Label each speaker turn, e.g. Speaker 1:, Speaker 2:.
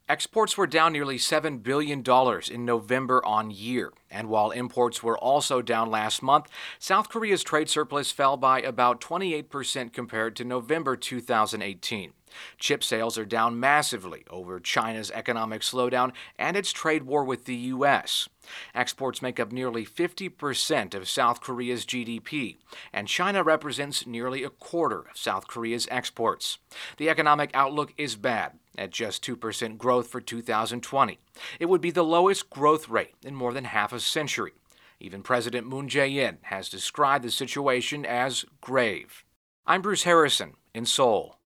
Speaker 1: Exports were down nearly $7 billion in November on year. And while imports were also down last month, South Korea's trade surplus fell by about 28% compared to November 2018. Chip sales are down massively over China's economic slowdown and its trade war with the U.S. Exports make up nearly 50% of South Korea's GDP, and China represents nearly a quarter of South Korea's exports. The economic outlook is bad, at just 2% growth for 2020. It would be the lowest growth rate in more than half a century. Even President Moon Jae-in has described the situation as grave. I'm Bruce Harrison in Seoul.